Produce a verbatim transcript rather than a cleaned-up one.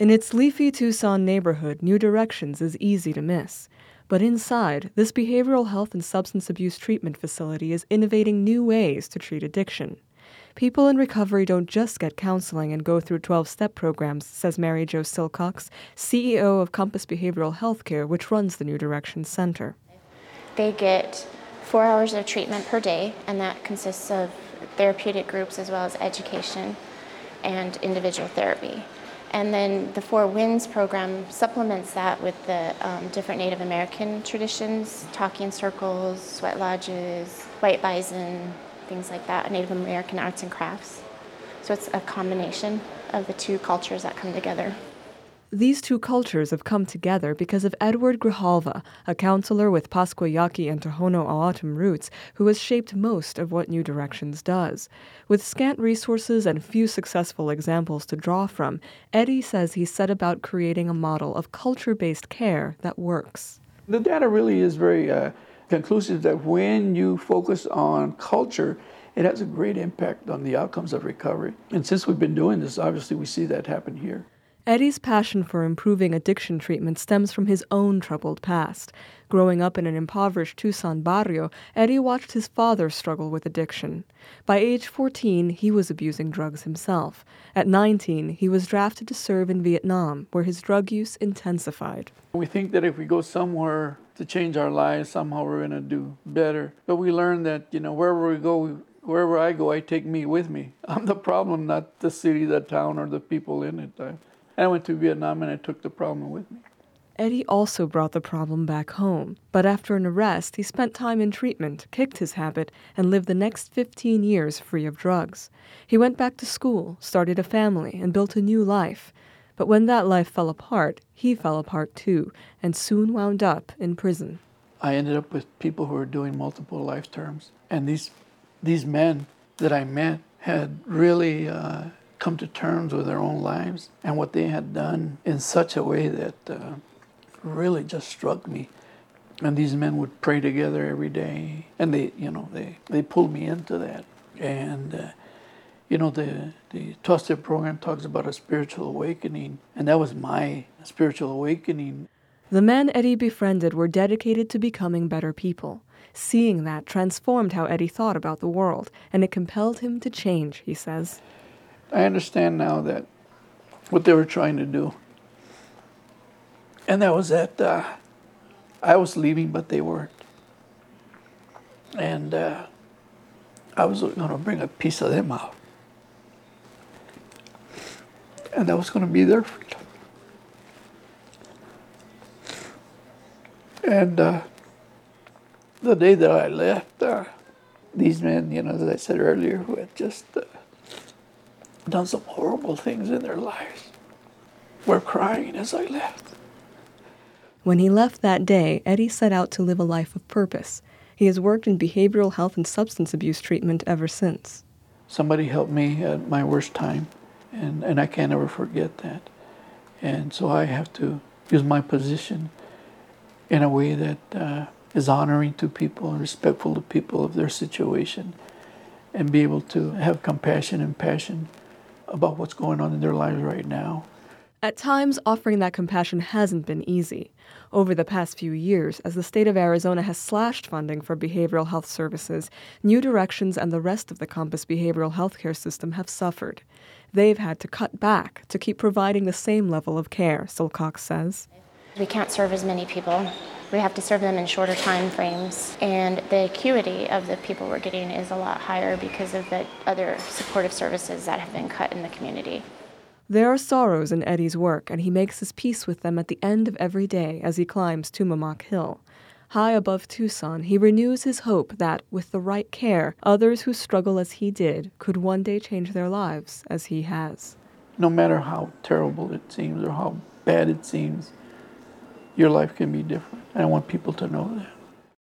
In its leafy Tucson neighborhood, New Directions is easy to miss. But inside, this behavioral health and substance abuse treatment facility is innovating new ways to treat addiction. People in recovery don't just get counseling and go through twelve-step programs, says Mary Jo Silcox, C E O of Compass Behavioral Healthcare, which runs the New Directions Center. They get four hours of treatment per day, and that consists of therapeutic groups as well as education and individual therapy. And then the Four Winds program supplements that with the um, different Native American traditions, talking circles, sweat lodges, white bison, things like that, Native American arts and crafts. So it's a combination of the two cultures that come together. These two cultures have come together because of Edward Grijalva, a counselor with Pascua Yaqui and Tohono O'odham roots, who has shaped most of what New Directions does. With scant resources and few successful examples to draw from, Eddie says he set about creating a model of culture-based care that works. The data really is very uh, conclusive that when you focus on culture, it has a great impact on the outcomes of recovery. And since we've been doing this, obviously we see that happen here. Eddie's passion for improving addiction treatment stems from his own troubled past. Growing up in an impoverished Tucson barrio, Eddie watched his father struggle with addiction. By age fourteen, he was abusing drugs himself. At nineteen, he was drafted to serve in Vietnam, where his drug use intensified. We think that if we go somewhere to change our lives, somehow we're going to do better. But we learn that, you know, wherever we go, wherever I go, I take me with me. I'm the problem, not the city, the town, or the people in it. I, I went to Vietnam and I took the problem with me. Eddie also brought the problem back home, but after an arrest, he spent time in treatment, kicked his habit, and lived the next fifteen years free of drugs. He went back to school, started a family, and built a new life. But when that life fell apart, he fell apart too, and soon wound up in prison. I ended up with people who were doing multiple life terms, and these these men that I met had really uh, come to terms with their own lives and what they had done in such a way that uh, really just struck me. And these men would pray together every day, and they, you know, they, they pulled me into that. And uh, you know, the the twelve-step program talks about a spiritual awakening, and that was my spiritual awakening. The men Eddie befriended were dedicated to becoming better people. Seeing that transformed how Eddie thought about the world, and it compelled him to change, he says. I understand now that what they were trying to do. And that was that uh, I was leaving, but they weren't. And uh, I was going to bring a piece of them out. And that was going to be their freedom. And uh, the day that I left, uh, these men, you know, as I said earlier, who had just uh, done some horrible things in their lives, were crying as I left. When he left that day, Eddie set out to live a life of purpose. He has worked in behavioral health and substance abuse treatment ever since. Somebody helped me at my worst time, and, and I can't ever forget that. And so I have to use my position in a way that uh, is honoring to people and respectful to people of their situation, and be able to have compassion and passion about what's going on in their lives right now. At times, offering that compassion hasn't been easy. Over the past few years, as the state of Arizona has slashed funding for behavioral health services, New Directions and the rest of the Compass behavioral healthcare system have suffered. They've had to cut back to keep providing the same level of care, Silcox says. We can't serve as many people. We have to serve them in shorter time frames, and the acuity of the people we're getting is a lot higher because of the other supportive services that have been cut in the community. There are sorrows in Eddie's work, and he makes his peace with them at the end of every day as he climbs Tumamoc Hill. High above Tucson, he renews his hope that, with the right care, others who struggle as he did could one day change their lives as he has. No matter how terrible it seems or how bad it seems, your life can be different. And I want people to know that.